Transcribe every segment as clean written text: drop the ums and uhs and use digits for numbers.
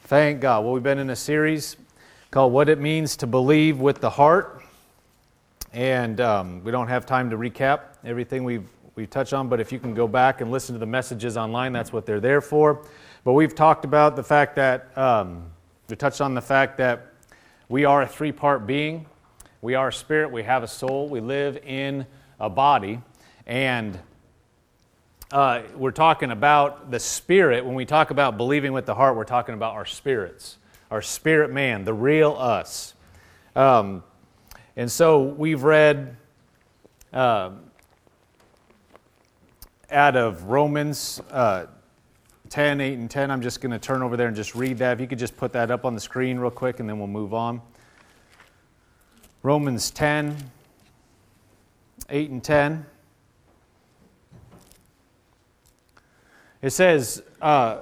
Thank God. Well, we've been in a series called What It Means to Believe with the Heart. And we don't have time to recap everything we've touched on, but if you can go back and listen to the messages online, that's what they're there for. But we've talked about the fact that, we touched on the fact that we are a three-part being. We are a spirit, we have a soul, we live in a body. And we're talking about the spirit. When we talk about believing with the heart, we're talking about our spirits, our spirit man, the real us. And so we've read out of Romans 10, 8, and 10. I'm just going to turn over there and just read that. If you could just put that up on the screen real quick, and then we'll move on. Romans 10, 8, and 10. It says, what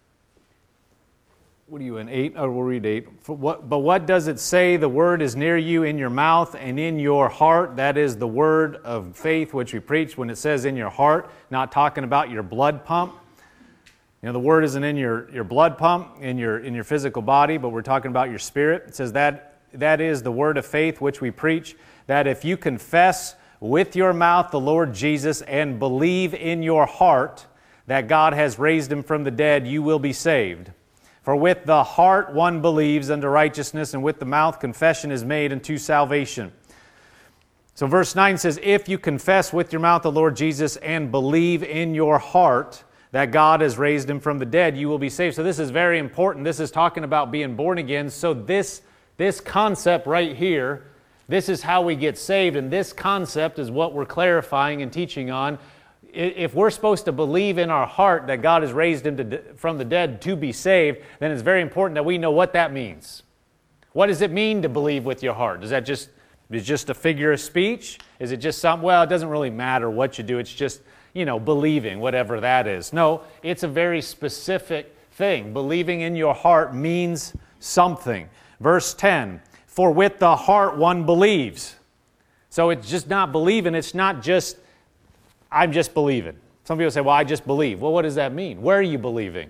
are you in, 8? Oh, we'll read 8. But what does it say? The word is near you, in your mouth and in your heart. That is the word of faith which we preach. When it says in your heart, not talking about your blood pump. You know, the word isn't in your blood pump, in your physical body, but we're talking about your spirit. It says that is the word of faith which we preach, that if you confess with your mouth the Lord Jesus and believe in your heart that God has raised him from the dead, you will be saved. For with the heart one believes unto righteousness, and with the mouth confession is made unto salvation. So verse 9 says, if you confess with your mouth the Lord Jesus and believe in your heart that God has raised him from the dead, you will be saved. So this is very important. This is talking about being born again. So this concept right here, this is how we get saved, and this concept is what we're clarifying and teaching on. If we're supposed to believe in our heart that God has raised him from the dead to be saved, then it's very important that we know what that means. What does it mean to believe with your heart? Is it just a figure of speech? Is it just something, well, it doesn't really matter what you do, it's just, believing, whatever that is. No, it's a very specific thing. Believing in your heart means something. Verse 10, for with the heart one believes. So it's just not believing, it's not just I'm just believing. Some people say, well, I just believe. Well, what does that mean? Where are you believing?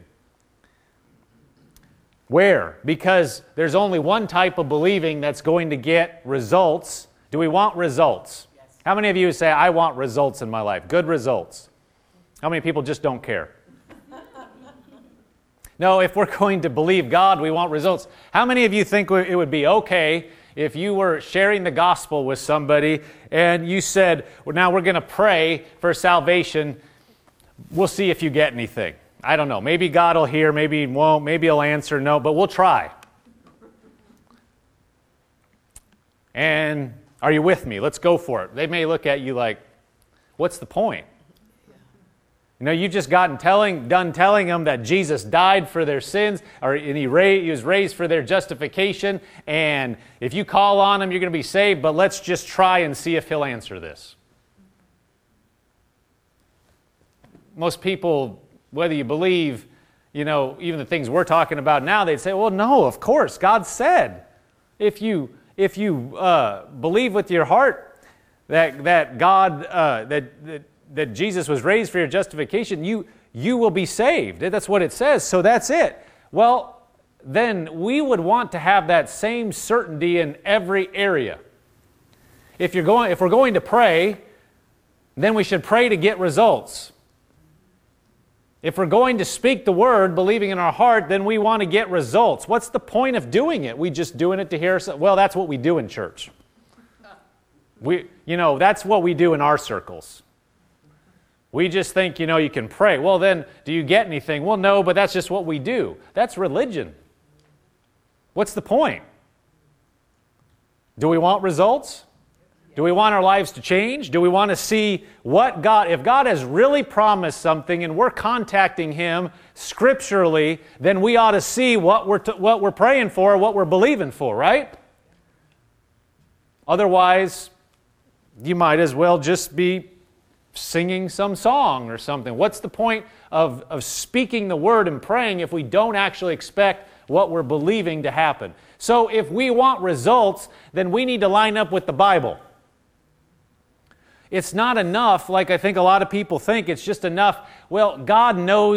Where? Because there's only one type of believing that's going to get results. Do we want results? Yes. How many of you say, I want results in my life? Good results. How many people just don't care? No, if we're going to believe God, we want results. How many of you think it would be okay if you were sharing the gospel with somebody and you said, well, now we're going to pray for salvation, we'll see if you get anything. I don't know. Maybe God will hear, maybe he won't, maybe he'll answer no, but we'll try. And are you with me? Let's go for it. They may look at you like, what's the point? You've just done telling them that Jesus died for their sins, and he was raised for their justification, and if you call on him, you're going to be saved, but let's just try and see if he'll answer this. Most people, whether you believe, even the things we're talking about now, they'd say, well, no, of course, God said, if you believe with your heart that God, that Jesus was raised for your justification, you will be saved. That's what it says, so that's it. Well, then we would want to have that same certainty in every area. If we're going to pray, then we should pray to get results. If we're going to speak the word, believing in our heart, then we want to get results. What's the point of doing it? We just doing it to hear ourselves? Well, that's what we do in church. That's what we do in our circles. We just think, you can pray. Well, then, do you get anything? Well, no, but that's just what we do. That's religion. What's the point? Do we want results? Do we want our lives to change? Do we want to see if God has really promised something and we're contacting him scripturally, then we ought to see what we're praying for, what we're believing for, right? Otherwise, you might as well just be singing some song or something. What's the point of speaking the word and praying if we don't actually expect what we're believing to happen? So if we want results, then we need to line up with the Bible. It's not enough, like I think a lot of people think, it's just enough, well, God knows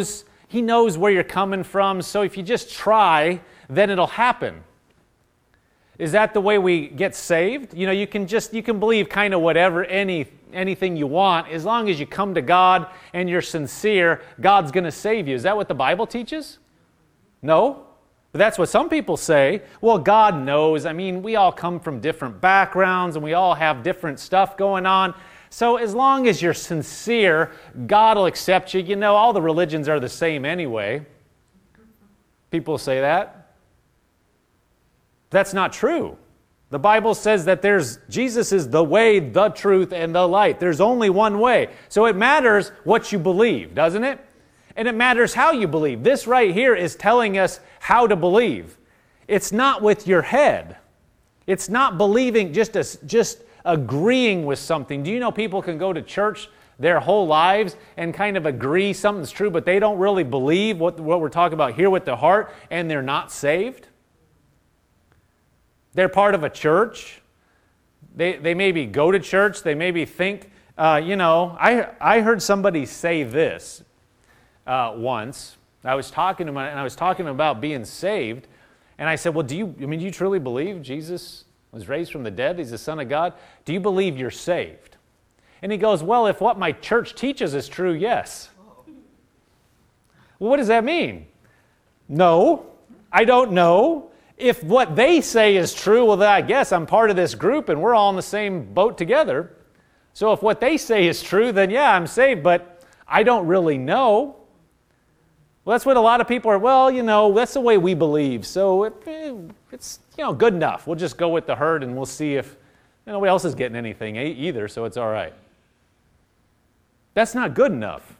He knows where you're coming from, so if you just try, then it'll happen. Is that the way we get saved? You know, you can believe kind of whatever, anything you want. As long as you come to God and you're sincere, God's going to save you. Is that what the Bible teaches? No. But that's what some people say. Well, God knows. I mean, we all come from different backgrounds and we all have different stuff going on. So as long as you're sincere, God will accept you. You know, all the religions are the same anyway. People say that. That's not true. The Bible says that Jesus is the way, the truth, and the light. There's only one way. So it matters what you believe, doesn't it? And it matters how you believe. This right here is telling us how to believe. It's not with your head. It's not believing, just agreeing with something. Do you know people can go to church their whole lives and kind of agree something's true, but they don't really believe what we're talking about here with their heart, and they're not saved? They're part of a church. They maybe go to church. They maybe think, I heard somebody say this once. I was talking to him, and I was talking about being saved, and I said, well, do you truly believe Jesus was raised from the dead? He's the Son of God. Do you believe you're saved? And he goes, well, if what my church teaches is true, yes. Well, what does that mean? No, I don't know. If what they say is true, well, then I guess I'm part of this group and we're all in the same boat together. So if what they say is true, then yeah, I'm saved, but I don't really know. Well, that's what a lot of people are, well, that's the way we believe. So it's good enough. We'll just go with the herd and we'll see if nobody else is getting anything either, so it's all right. That's not good enough.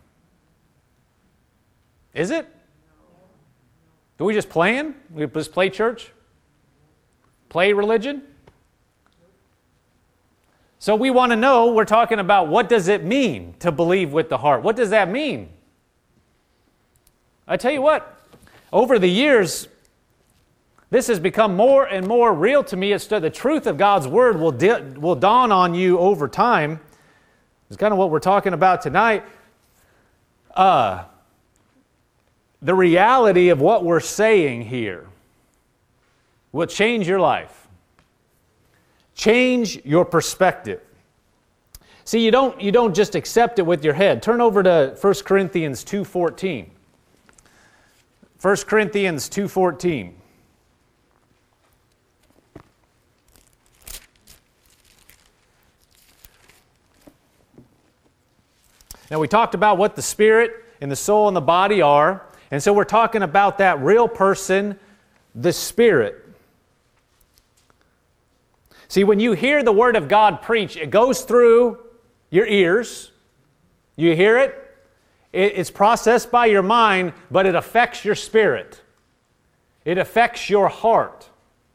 Is it? Do we just playing? We just play church? Play religion? So we want to know, we're talking about what does it mean to believe with the heart? What does that mean? I tell you what, over the years, this has become more and more real to me. It's the truth of God's Word will dawn on you over time. It's kind of what we're talking about tonight. The reality of what we're saying here will change your life. Change your perspective. See, you don't just accept it with your head. Turn over to 1 Corinthians 2:14. 1 Corinthians 2:14. Now, we talked about what the spirit and the soul and the body are. And so we're talking about that real person, the Spirit. See, when you hear the Word of God preached, it goes through your ears. You hear it. It's processed by your mind, but it affects your spirit. It affects your heart.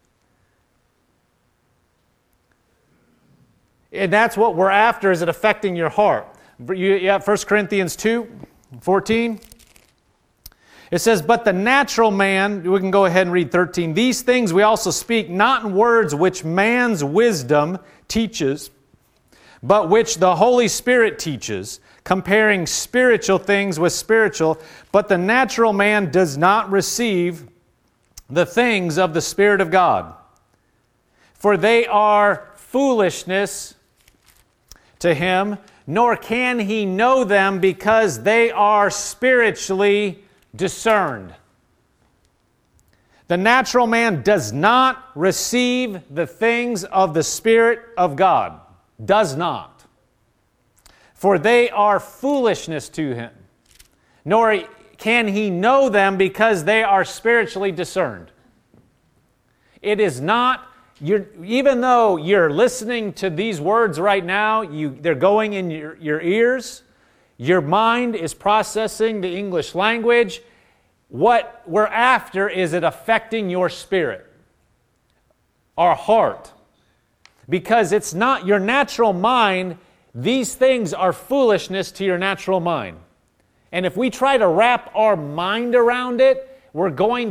And that's what we're after, is it affecting your heart. You have 1 Corinthians 2:14. It says, but the natural man, we can go ahead and read 13. These things we also speak, not in words which man's wisdom teaches, but which the Holy Spirit teaches, comparing spiritual things with spiritual. But the natural man does not receive the things of the Spirit of God, for they are foolishness to him, nor can he know them because they are spiritually discerned. The natural man does not receive the things of the Spirit of God. Does not. For they are foolishness to him. Nor can he know them because they are spiritually discerned. It is not, even though you're listening to these words right now, they're going in your ears. Your mind is processing the English language. What we're after is it affecting your spirit, our heart. Because it's not your natural mind, these things are foolishness to your natural mind. And if we try to wrap our mind around it, we're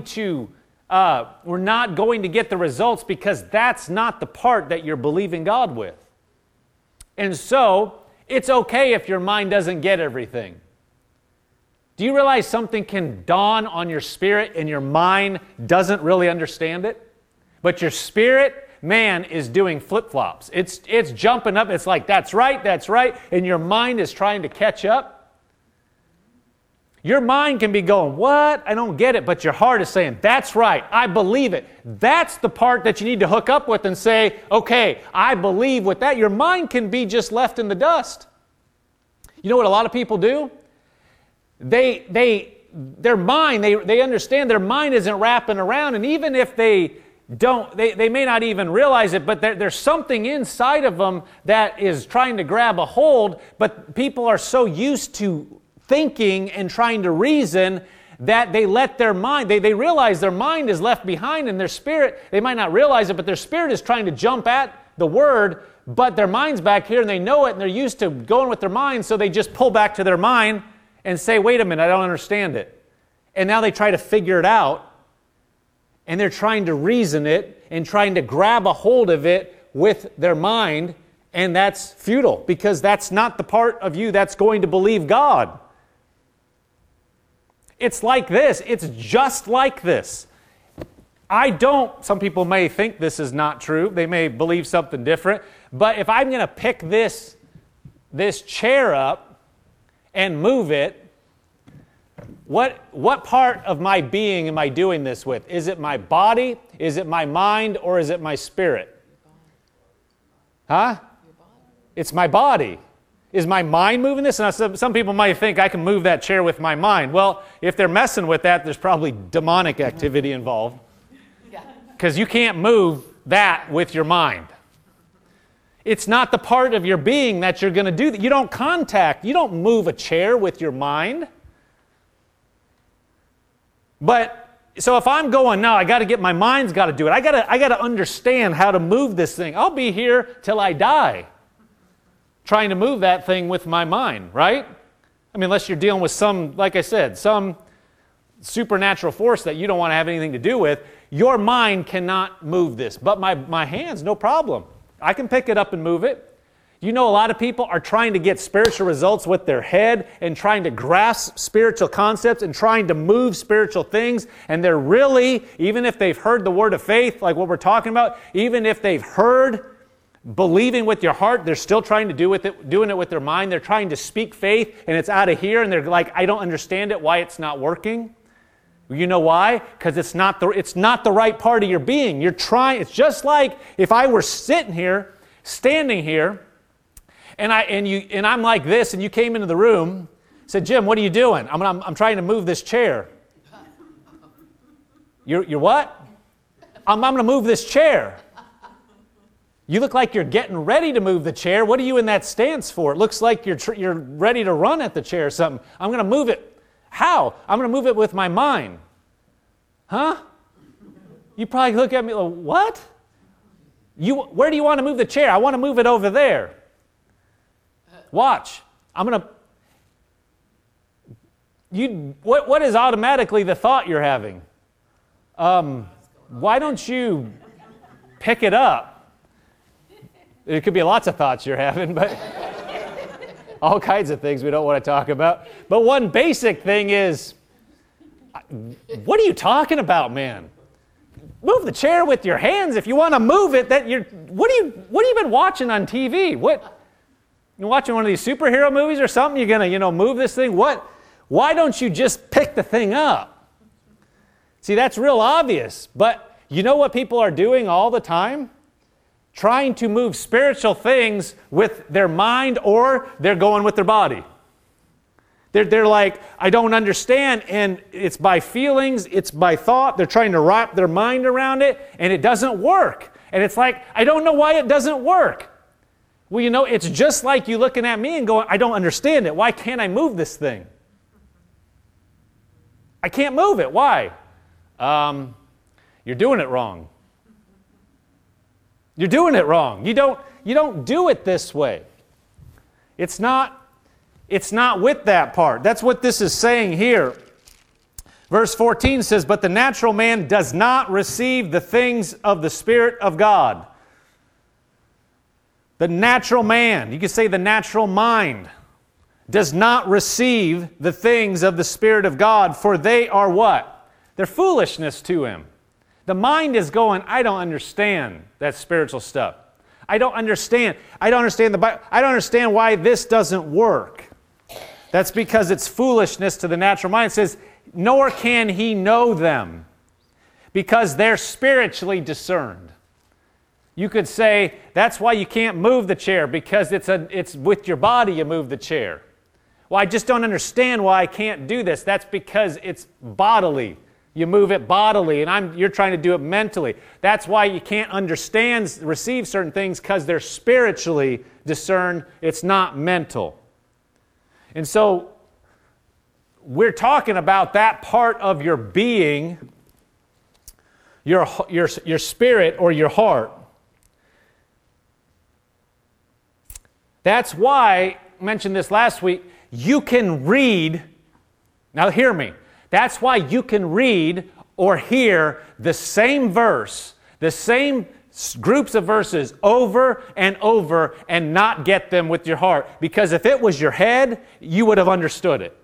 not going to get the results, because that's not the part that you're believing God with. And so, it's okay if your mind doesn't get everything. Do you realize something can dawn on your spirit and your mind doesn't really understand it? But your spirit, man, is doing flip-flops. It's jumping up. It's like, that's right, and your mind is trying to catch up. Your mind can be going, what? I don't get it. But your heart is saying, that's right, I believe it. That's the part that you need to hook up with and say, okay, I believe with that. Your mind can be just left in the dust. You know what a lot of people do? Their mind, they understand their mind isn't wrapping around, and even if they don't, they may not even realize it, but there's something inside of them that is trying to grab a hold, but people are so used to thinking and trying to reason that they let their mind, they realize their mind is left behind, and their spirit, they might not realize it, but their spirit is trying to jump at the word, but their mind's back here and they know it and they're used to going with their mind, so they just pull back to their mind and say, wait a minute, I don't understand it. And now they try to figure it out, and they're trying to reason it and trying to grab a hold of it with their mind, and that's futile because that's not the part of you that's going to believe God. It's like this. It's just like this. Some people may think this is not true. They may believe something different. But if I'm going to pick this chair up and move it, what part of my being am I doing this with? Is it my body? Is it my mind? Or is it my spirit? Huh? It's my body. Is my mind moving this? Now, some people might think I can move that chair with my mind. Well, if they're messing with that, there's probably demonic activity involved. Because you can't move that with your mind. It's not the part of your being that you're going to do that. You don't move a chair with your mind. But, so if I'm going, no, I got to get, my mind's got to do it. I got to understand how to move this thing. I'll be here till I die trying to move that thing with my mind, right? I mean, unless you're dealing with some, like I said, some supernatural force that you don't want to have anything to do with, your mind cannot move this. But my hands, no problem. I can pick it up and move it. You know, a lot of people are trying to get spiritual results with their head and trying to grasp spiritual concepts and trying to move spiritual things. And they're really, even if they've heard the word of faith, like what we're talking about, even if they've heard believing with your heart, they're still trying to doing it with their mind. They're trying to speak faith, and it's out of here, and they're like, I don't understand it, why it's not working. You know why? Because it's not the right part of your being. You're trying. It's just like if I were standing here, and I'm like this, and you came into the room, said, Jim, what are you doing? I'm trying to move this chair. You're what? I'm going to move this chair. You look like you're getting ready to move the chair. What are you in that stance for? It looks like you're ready to run at the chair or something. I'm going to move it. How? I'm going to move it with my mind. Huh? You probably look at me like, what? Where do you want to move the chair? I want to move it over there. Watch. I'm going to... What is automatically the thought you're having? Why don't you pick it up? There could be lots of thoughts you're having, but all kinds of things we don't want to talk about. But one basic thing is, what are you talking about, man? Move the chair with your hands if you want to move it. What have you been watching on TV? You watching one of these superhero movies or something? You're gonna, move this thing? Why don't you just pick the thing up? See, that's real obvious. But you know what people are doing all the time? Trying to move spiritual things with their mind, or they're going with their body. They're like, I don't understand, and it's by feelings, it's by thought. They're trying to wrap their mind around it, and it doesn't work. And it's like, I don't know why it doesn't work. Well, it's just like you looking at me and going, I don't understand it. Why can't I move this thing? I can't move it. Why? You're doing it wrong. You're doing it wrong. You don't do it this way. It's not with that part. That's what this is saying here. Verse 14 says, but the natural man does not receive the things of the Spirit of God. The natural man. You could say the natural mind. does not receive the things of the Spirit of God, for they are what? They're foolishness to him. The mind is going, I don't understand that spiritual stuff. I don't understand. I don't understand the Bible. I don't understand why this doesn't work. That's because it's foolishness to the natural mind. It says, nor can he know them, because they're spiritually discerned. You could say, that's why you can't move the chair, because it's with your body you move the chair. Well, I just don't understand why I can't do this. That's because it's bodily. You move it bodily, and you're trying to do it mentally. That's why you can't receive certain things, because they're spiritually discerned. It's not mental. And so, we're talking about that part of your being, your spirit or your heart. That's why, I mentioned this last week, you can read, now hear me, that's why you can read or hear the same verse, the same groups of verses over and over and not get them with your heart. Because if it was your head, you would have understood it.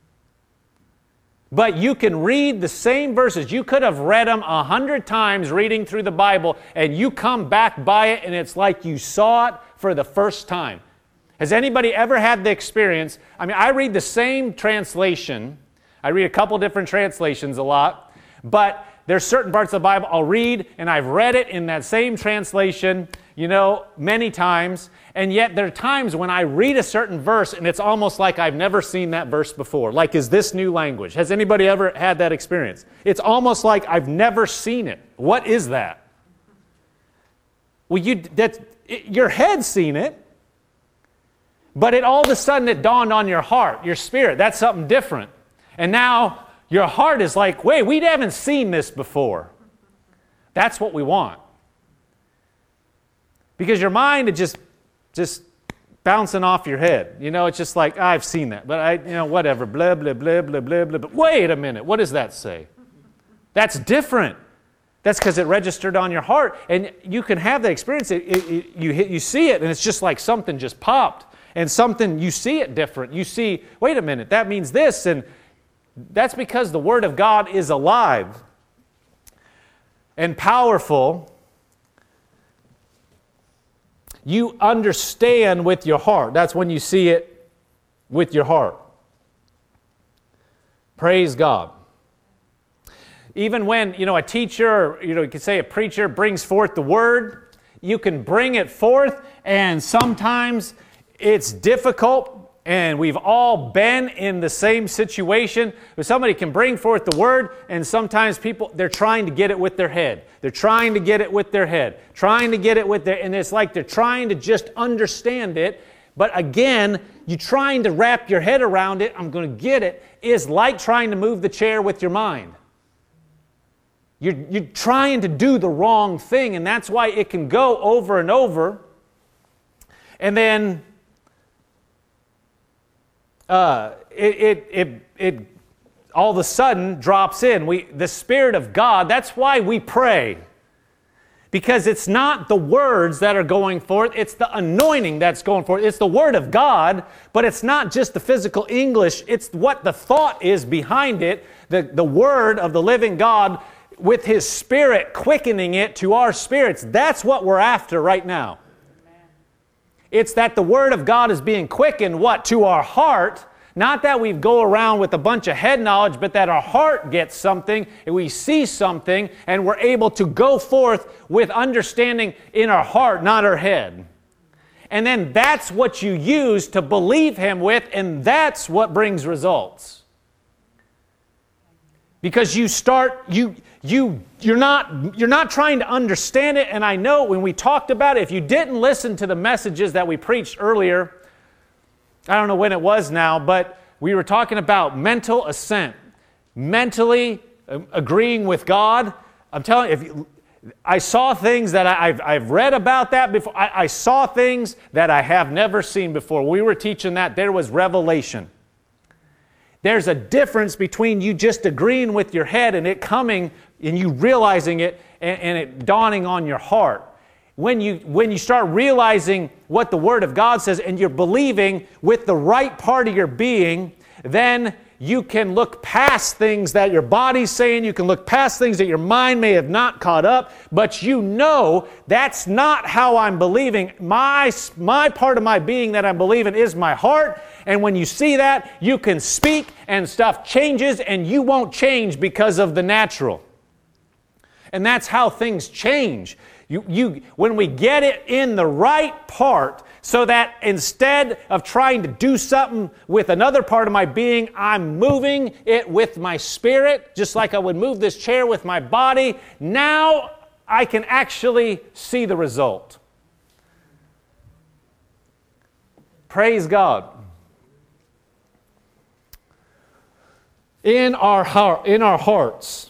But you can read the same verses. You could have read them 100 times reading through the Bible, and you come back by it and it's like you saw it for the first time. Has anybody ever had the experience? I mean, I read the same translation. I read a couple different translations a lot, but there's certain parts of the Bible I'll read, and I've read it in that same translation, many times, and yet there are times when I read a certain verse and it's almost like I've never seen that verse before. Like, is this new language? Has anybody ever had that experience? It's almost like I've never seen it. What is that? Well, your head's seen it, but all of a sudden it dawned on your heart, your spirit. That's something different. And now your heart is like, wait, we haven't seen this before. That's what we want. Because your mind is just bouncing off your head. It's just like, I've seen that, but whatever, blah, blah, blah, blah, blah, blah. But wait a minute, what does that say? That's different. That's because it registered on your heart. And you can have that experience. You see it, and it's just like something just popped. And something, you see it different. You see, wait a minute, that means this. And that's because the Word of God is alive and powerful. You understand with your heart. That's when you see it with your heart. Praise God. Even when, a teacher, you could say a preacher brings forth the Word, you can bring it forth, and sometimes it's difficult. And we've all been in the same situation where somebody can bring forth the Word, and sometimes they're trying to get it with their head. They're trying to get it with their head, and it's like they're trying to just understand it. But again, you trying to wrap your head around it, I'm going to get it, is like trying to move the chair with your mind. You're trying to do the wrong thing, and that's why it can go over and over. And then it all of a sudden drops in. The Spirit of God, that's why we pray. Because it's not the words that are going forth, it's the anointing that's going forth. It's the Word of God, but it's not just the physical English, it's what the thought is behind it, the Word of the living God with His Spirit quickening it to our spirits. That's what we're after right now. It's that the Word of God is being quickened, to our heart. Not that we go around with a bunch of head knowledge, but that our heart gets something, and we see something, and we're able to go forth with understanding in our heart, not our head. And then that's what you use to believe Him with, and that's what brings results. Because you're not trying to understand it. And I know when we talked about it, if you didn't listen to the messages that we preached earlier, I don't know when it was now, but we were talking about mental assent, mentally agreeing with God. I'm telling you, I saw things that I've read about that before. I saw things that I have never seen before. We were teaching that there was revelation. There's a difference between you just agreeing with your head and it coming and you realizing it and it dawning on your heart. when you start realizing what the Word of God says and you're believing with the right part of your being, then you can look past things that your body's saying. You can look past things that your mind may have not caught up, but you know that's not how I'm believing. My part of my being that I'm believing is my heart, and when you see that, you can speak and stuff changes, and you won't change because of the natural. And that's how things change. When we get it in the right part, so that instead of trying to do something with another part of my being, I'm moving it with my spirit, just like I would move this chair with my body. Now I can actually see the result. Praise God. In our hearts.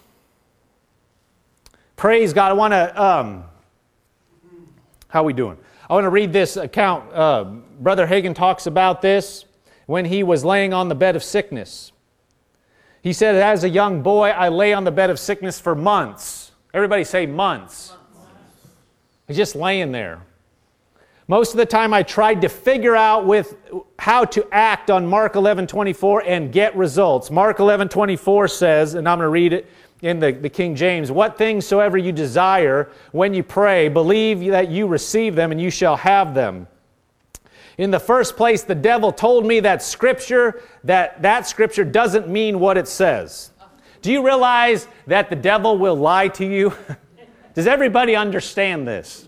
Praise God. I want to... how are we doing? I want to read this account. Brother Hagin talks about this when he was laying on the bed of sickness. He said, as a young boy, I lay on the bed of sickness for months. Everybody say months. He's just laying there. Most of the time I tried to figure out with how to act on Mark 11:24 and get results. Mark 11:24 says, and I'm going to read it in the King James, what things soever you desire when you pray, believe that you receive them and you shall have them. In the first place, the devil told me that Scripture doesn't mean what it says. Do you realize that the devil will lie to you? Does everybody understand this?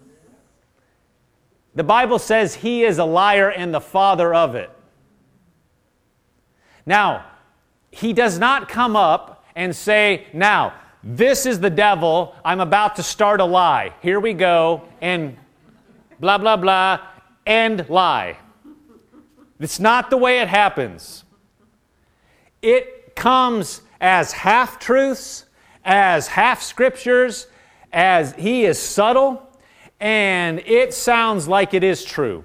The Bible says he is a liar and the father of it. Now, he does not come up and say, now, this is the devil, I'm about to start a lie. Here we go, and blah, blah, blah, and lie. It's not the way it happens. It comes as half-truths, as half-scriptures, as he is subtle, and it sounds like it is true.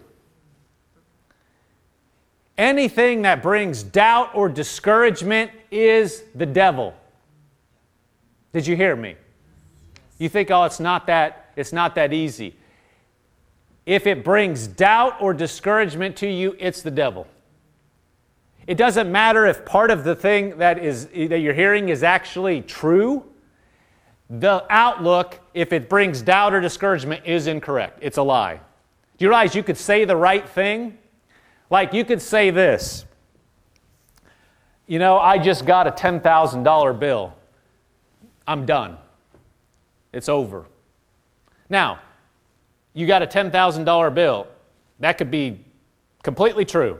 Anything that brings doubt or discouragement is the devil. Did you hear me? You think, oh, it's not that easy. If it brings doubt or discouragement to you, it's the devil. It doesn't matter if part of the thing that you're hearing is actually true. The outlook, if it brings doubt or discouragement, is incorrect. It's a lie. Do you realize you could say the right thing? Like you could say this. You know, I just got a $10,000 bill. I'm done. It's over. Now, you got a $10,000 bill. That could be completely true.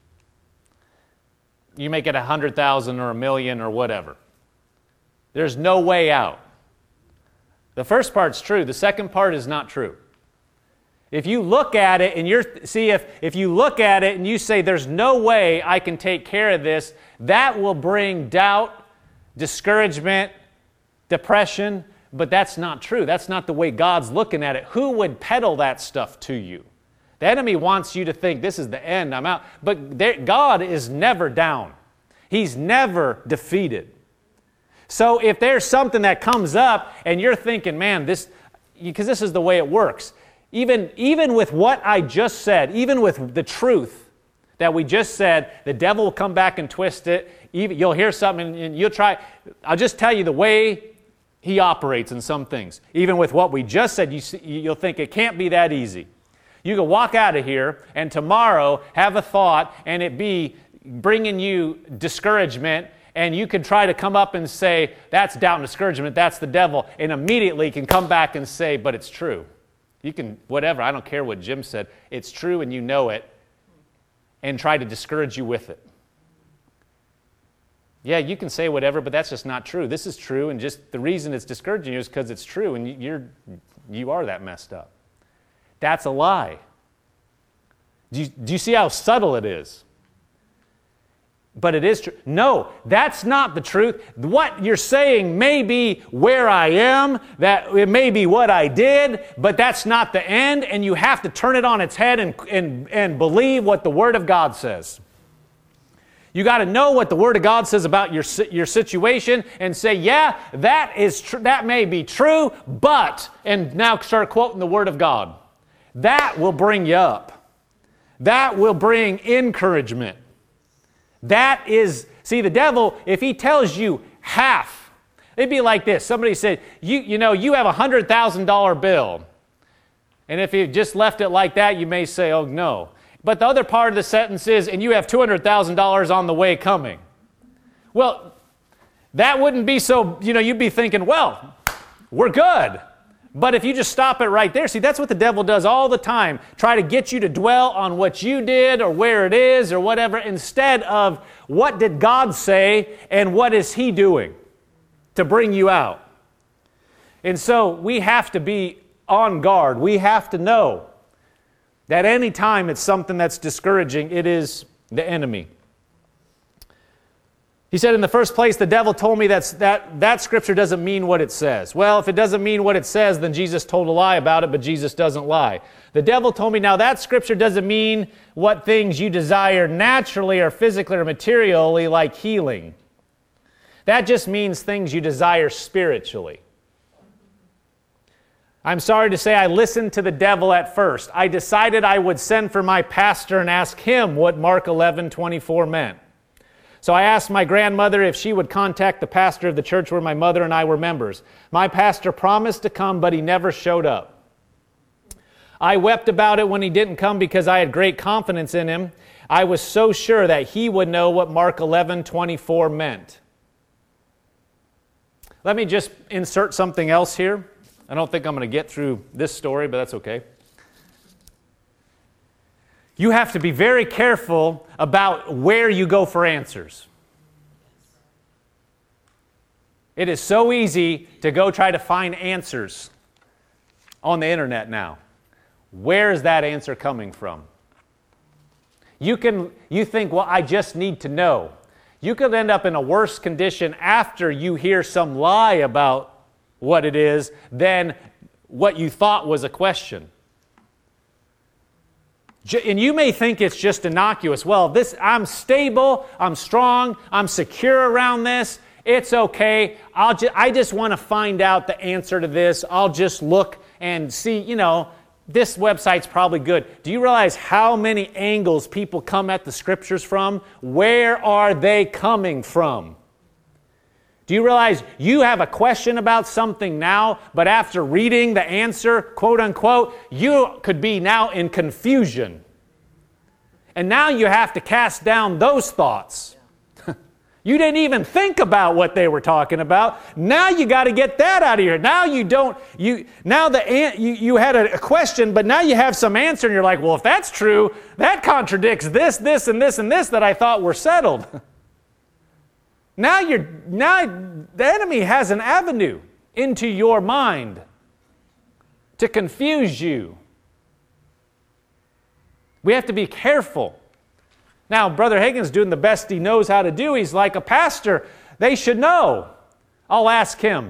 You make it 100,000 or a million or whatever. There's no way out. The first part's true. The second part is not true. If you look at it and if you look at it and you say there's no way I can take care of this, that will bring doubt, discouragement, depression, but that's not true. That's not the way God's looking at it. Who would peddle that stuff to you? The enemy wants you to think this is the end, I'm out. But God is never down. He's never defeated. So if there's something that comes up and you're thinking, man, because this is the way it works. Even with what I just said, even with the truth that we just said, the devil will come back and twist it. You'll hear something and you'll try. I'll just tell you the way he operates in some things. Even with what we just said, you'll think it can't be that easy. You can walk out of here and tomorrow have a thought and it be bringing you discouragement, and you can try to come up and say, that's doubt and discouragement, that's the devil, and immediately can come back and say, but it's true. You can, whatever, I don't care what Jim said, it's true and you know it, and try to discourage you with it. Yeah, you can say whatever, but that's just not true. This is true, and just the reason it's discouraging you is because it's true, and you are that messed up. That's a lie. Do you see how subtle it is? But it is true. No, that's not the truth. What you're saying may be where I am, that it may be what I did, but that's not the end, and you have to turn it on its head and believe what the Word of God says. You got to know what the Word of God says about your situation and say, yeah, that is that may be true, but, and now start quoting the Word of God. That will bring you up. That will bring encouragement. That is, see, the devil, if he tells you half, it'd be like this. Somebody said, you know, you have a $100,000 bill. And if you just left it like that, you may say, oh, no. But the other part of the sentence is, and you have $200,000 on the way coming. Well, that wouldn't be so, you know, you'd be thinking, well, we're good. But if you just stop it right there, see, that's what the devil does all the time. Try to get you to dwell on what you did or where it is or whatever, instead of what did God say and what is He doing to bring you out. And so we have to be on guard. We have to know that any time it's something that's discouraging, it is the enemy. He said, in the first place, the devil told me that scripture doesn't mean what it says. Well, if it doesn't mean what it says, then Jesus told a lie about it, but Jesus doesn't lie. The devil told me, now that scripture doesn't mean what things you desire naturally or physically or materially, like healing. That just means things you desire spiritually. I'm sorry to say I listened to the devil at first. I decided I would send for my pastor and ask him what Mark 11:24 meant. So I asked my grandmother if she would contact the pastor of the church where my mother and I were members. My pastor promised to come, but he never showed up. I wept about it when he didn't come because I had great confidence in him. I was so sure that he would know what Mark 11:24 meant. Let me just insert something else here. I don't think I'm going to get through this story, but that's okay. You have to be very careful about where you go for answers. It is so easy to go try to find answers on the internet now. Where is that answer coming from? You think, well, I just need to know. You could end up in a worse condition after you hear some lie about what it is than what you thought was a question. And you may think it's just innocuous. Well, I'm stable, I'm strong, I'm secure around this. It's okay. I just want to find out the answer to this. I'll just look and see, you know, this website's probably good. Do you realize how many angles people come at the scriptures from? Where are they coming from? Do you realize you have a question about something now, but after reading the answer, quote unquote, you could be now in confusion. And now you have to cast down those thoughts. You didn't even think about what they were talking about. Now you got to get that out of here. Now you had a question, but now you have some answer and you're like, well, if that's true, that contradicts this, this, and this, and this that I thought were settled. Now the enemy has an avenue into your mind to confuse you. We have to be careful. Now, Brother Hagin's doing the best he knows how to do. He's like a pastor. They should know. I'll ask him.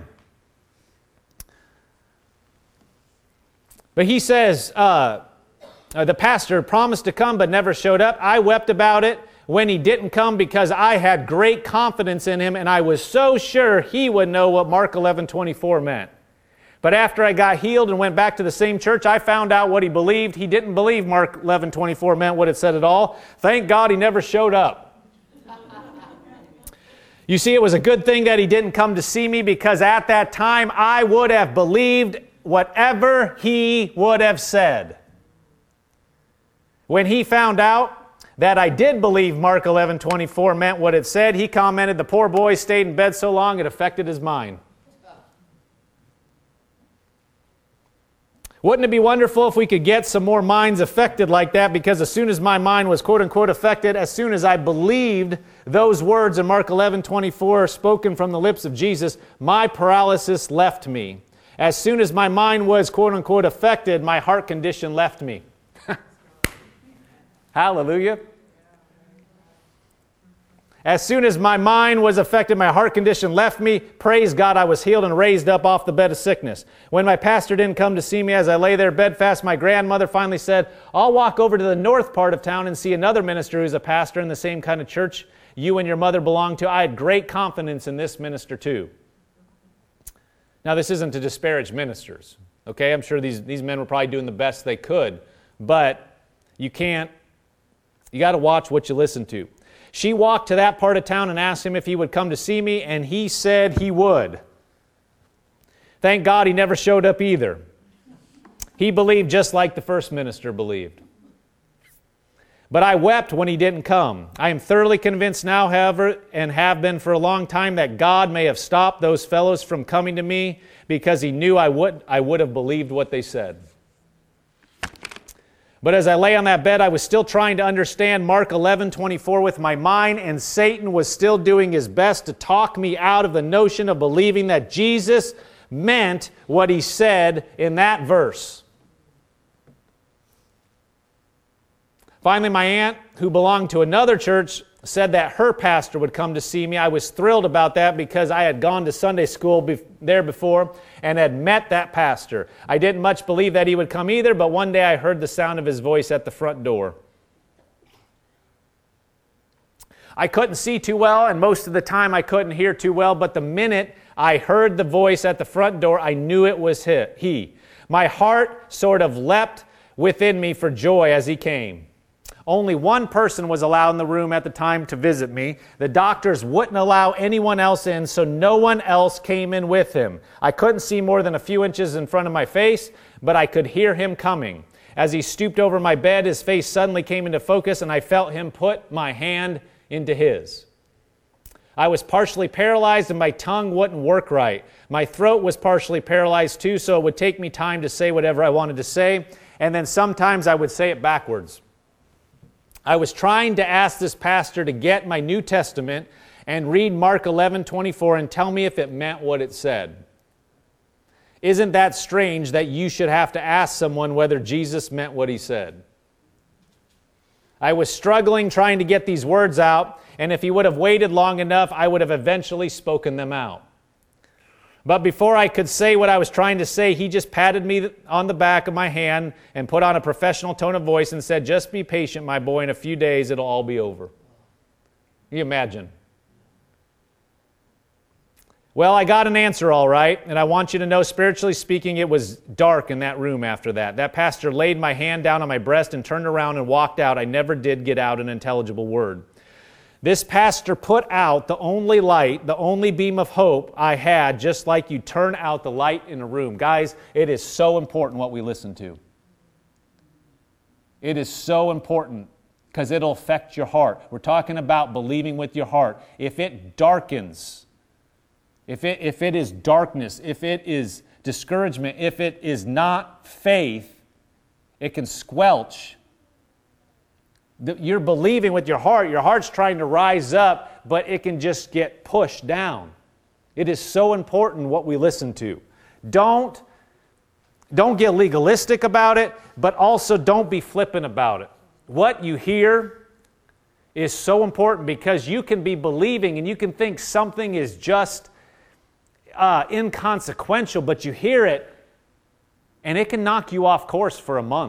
But he says, the pastor promised to come but never showed up. I wept about it when he didn't come because I had great confidence in him and I was so sure he would know what Mark 11:24 meant. But after I got healed and went back to the same church, I found out what he believed. He didn't believe Mark 11:24 meant what it said at all. Thank God he never showed up. You see, it was a good thing that he didn't come to see me because at that time I would have believed whatever he would have said. When he found out that I did believe Mark 11:24 meant what it said, he commented, the poor boy stayed in bed so long it affected his mind. Wouldn't it be wonderful if we could get some more minds affected like that? Because as soon as my mind was quote-unquote affected, as soon as I believed those words in Mark 11:24 spoken from the lips of Jesus, my paralysis left me. As soon as my mind was quote-unquote affected, my heart condition left me. Hallelujah. As soon as my mind was affected, my heart condition left me. Praise God, I was healed and raised up off the bed of sickness. When my pastor didn't come to see me as I lay there bedfast, my grandmother finally said, I'll walk over to the north part of town and see another minister who's a pastor in the same kind of church you and your mother belong to. I had great confidence in this minister too. Now, this isn't to disparage ministers, okay? I'm sure these men were probably doing the best they could, but you got to watch what you listen to. She walked to that part of town and asked him if he would come to see me, and he said he would. Thank God he never showed up either. He believed just like the first minister believed. But I wept when he didn't come. I am thoroughly convinced now, however, and have been for a long time, that God may have stopped those fellows from coming to me because he knew I would have believed what they said. But as I lay on that bed, I was still trying to understand Mark 11:24 with my mind, and Satan was still doing his best to talk me out of the notion of believing that Jesus meant what he said in that verse. Finally, my aunt, who belonged to another church, said that her pastor would come to see me. I was thrilled about that because I had gone to Sunday school there before and had met that pastor. I didn't much believe that he would come either, but one day I heard the sound of his voice at the front door. I couldn't see too well, and most of the time I couldn't hear too well, but the minute I heard the voice at the front door, I knew it was he. My heart sort of leapt within me for joy as he came. Only one person was allowed in the room at the time to visit me. The doctors wouldn't allow anyone else in, so no one else came in with him. I couldn't see more than a few inches in front of my face, but I could hear him coming. As he stooped over my bed, his face suddenly came into focus, and I felt him put my hand into his. I was partially paralyzed, and my tongue wouldn't work right. My throat was partially paralyzed too, so it would take me time to say whatever I wanted to say, and then sometimes I would say it backwards. I was trying to ask this pastor to get my New Testament and read Mark 11:24 and tell me if it meant what it said. Isn't that strange that you should have to ask someone whether Jesus meant what he said? I was struggling trying to get these words out, and if he would have waited long enough, I would have eventually spoken them out. But before I could say what I was trying to say, he just patted me on the back of my hand and put on a professional tone of voice and said, "Just be patient, my boy. In a few days, it'll all be over." Can you imagine? Well, I got an answer all right, and I want you to know, spiritually speaking, it was dark in that room after that. That pastor laid my hand down on my breast and turned around and walked out. I never did get out an intelligible word. This pastor put out the only light, the only beam of hope I had, just like you turn out the light in a room. Guys, it is so important what we listen to. It is so important because it'll affect your heart. We're talking about believing with your heart. If it darkens, if it is darkness, if it is discouragement, if it is not faith, it can squelch. You're believing with your heart's trying to rise up, but it can just get pushed down. It is so important what we listen to. Don't get legalistic about it, but also don't be flippant about it. What you hear is so important because you can be believing and you can think something is just inconsequential, but you hear it and it can knock you off course for a month.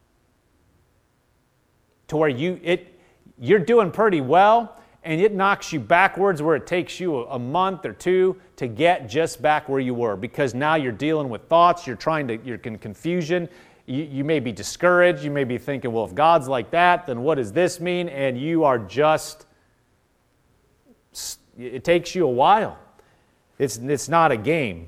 To where you're doing pretty well, and it knocks you backwards where it takes you a month or two to get just back where you were, because now you're dealing with thoughts, you're in confusion, you may be discouraged, you may be thinking, well, if God's like that, then what does this mean? And you are just, it takes you a while. It's not a game.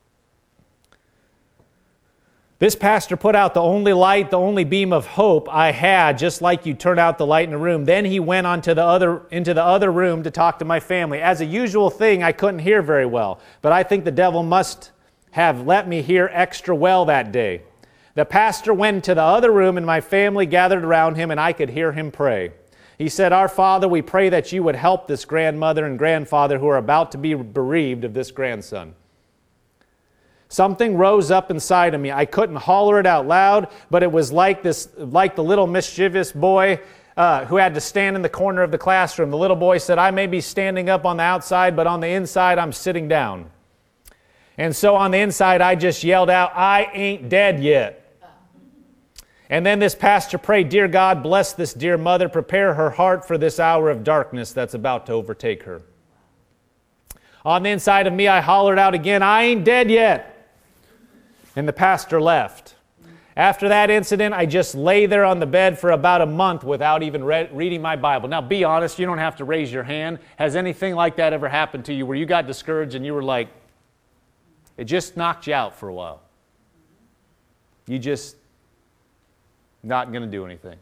This pastor put out the only light, the only beam of hope I had, just like you turn out the light in a room. Then he went into the other room to talk to my family. As a usual thing, I couldn't hear very well, but I think the devil must have let me hear extra well that day. The pastor went to the other room, and my family gathered around him, and I could hear him pray. He said, "Our Father, we pray that you would help this grandmother and grandfather who are about to be bereaved of this grandson." Something rose up inside of me. I couldn't holler it out loud, but it was like the little mischievous boy who had to stand in the corner of the classroom. The little boy said, "I may be standing up on the outside, but on the inside, I'm sitting down." And so on the inside, I just yelled out, "I ain't dead yet." And then this pastor prayed, "Dear God, bless this dear mother. Prepare her heart for this hour of darkness that's about to overtake her." On the inside of me, I hollered out again, "I ain't dead yet." And the pastor left. After that incident, I just lay there on the bed for about a month without even reading my Bible. Now, be honest, you don't have to raise your hand. Has anything like that ever happened to you where you got discouraged and you were like, it just knocked you out for a while? You just not going to do anything.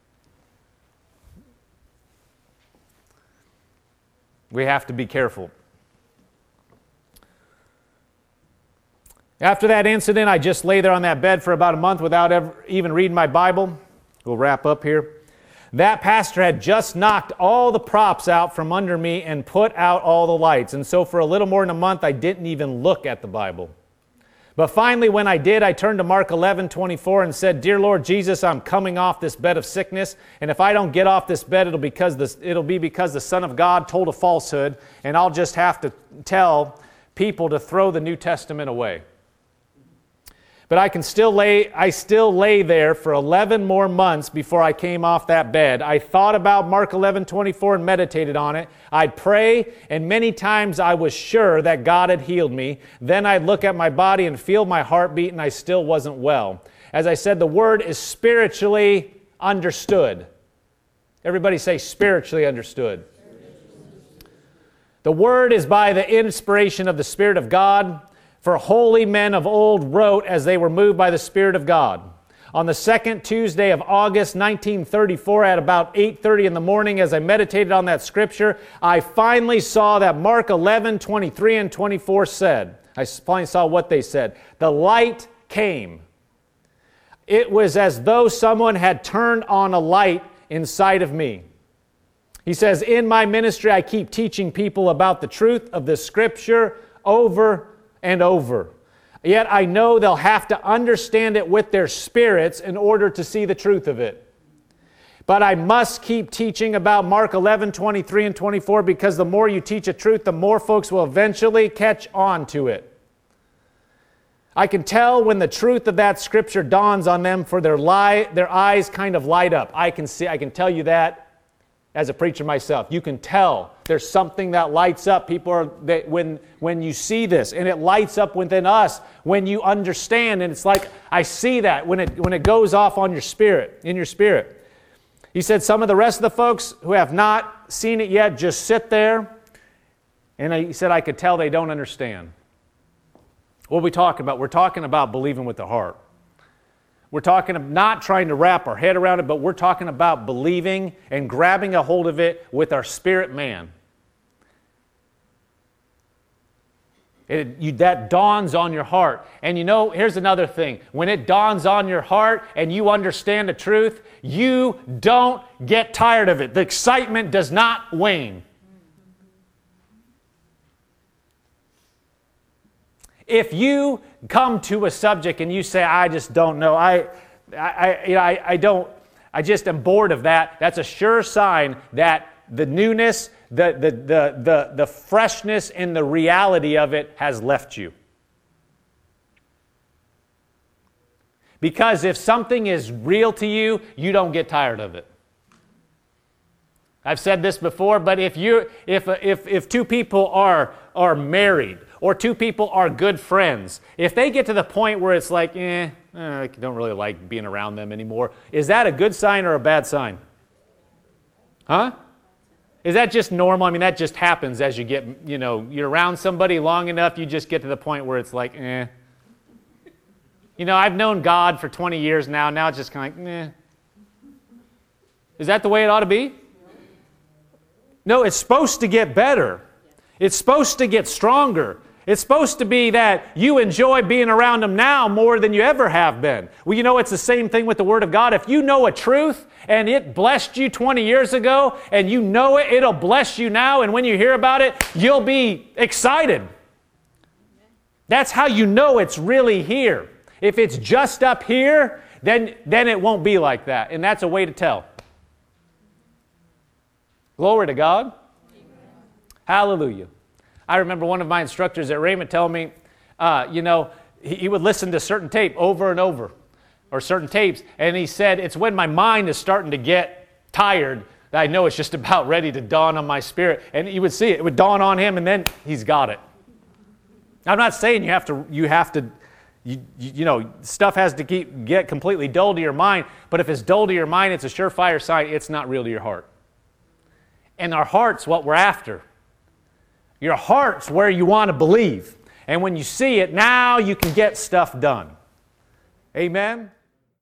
We have to be careful. After that incident, I just lay there on that bed for about a month without even reading my Bible. We'll wrap up here. That pastor had just knocked all the props out from under me and put out all the lights. And so for a little more than a month, I didn't even look at the Bible. But finally, when I did, I turned to Mark 11:24 and said, "Dear Lord Jesus, I'm coming off this bed of sickness. And if I don't get off this bed, it'll be because the Son of God told a falsehood. And I'll just have to tell people to throw the New Testament away." But I still lay there for 11 more months before I came off that bed. I thought about Mark 11:24 and meditated on it. I'd pray, and many times I was sure that God had healed me. Then I'd look at my body and feel my heartbeat, and I still wasn't well. As I said, the word is spiritually understood. Everybody say spiritually understood. The word is by the inspiration of the Spirit of God. For holy men of old wrote as they were moved by the Spirit of God. On the second Tuesday of August 1934 at about 8:30 in the morning, as I meditated on that scripture, I finally saw that Mark 11:23 and 24 said. I finally saw what they said. The light came. It was as though someone had turned on a light inside of me. He says, in my ministry, I keep teaching people about the truth of the scripture over and over. Yet I know they'll have to understand it with their spirits in order to see the truth of it. But I must keep teaching about Mark 11:23 and 24 because the more you teach a truth, the more folks will eventually catch on to it. I can tell when the truth of that scripture dawns on them, for their eyes kind of light up. I can tell you that as a preacher myself. You can tell there's something that lights up. When you see this, and it lights up within us when you understand, and it's like, I see that when it goes off on your spirit, in your spirit. He said some of the rest of the folks who have not seen it yet just sit there, and he said I could tell they don't understand. What are we talking about? We're talking about believing with the heart. We're talking not trying to wrap our head around it, but we're talking about believing and grabbing a hold of it with our spirit man. That dawns on your heart. And here's another thing. When it dawns on your heart and you understand the truth, you don't get tired of it. The excitement does not wane. If you come to a subject and you say, I just don't know, I just am bored of that, that's a sure sign that the newness, the freshness and the reality of it has left you. Because if something is real to you, you don't get tired of it. I've said this before, but if two people are married, or two people are good friends, if they get to the point where it's like, I don't really like being around them anymore, is that a good sign or a bad sign? Huh? Is that just normal? I mean, that just happens as you get, you're around somebody long enough, you just get to the point where it's like, I've known God for 20 years now it's just kind of like, Is that the way it ought to be? No, it's supposed to get better. It's supposed to get stronger. It's supposed to be that you enjoy being around them now more than you ever have been. Well, it's the same thing with the Word of God. If you know a truth and it blessed you 20 years ago and you know it, it'll bless you now. And when you hear about it, you'll be excited. That's how you know it's really here. If it's just up here, then it won't be like that. And that's a way to tell. Glory to God. Hallelujah. I remember one of my instructors at Rhema telling me, he would listen to certain tape over and over. or certain tapes, and he said, it's when my mind is starting to get tired that I know it's just about ready to dawn on my spirit. And you would see it would dawn on him, and then he's got it. I'm not saying you have to, stuff has to get completely dull to your mind, but if it's dull to your mind, it's a surefire sign it's not real to your heart. And our heart's what we're after. Your heart's where you want to believe. And when you see it, now you can get stuff done. Amen?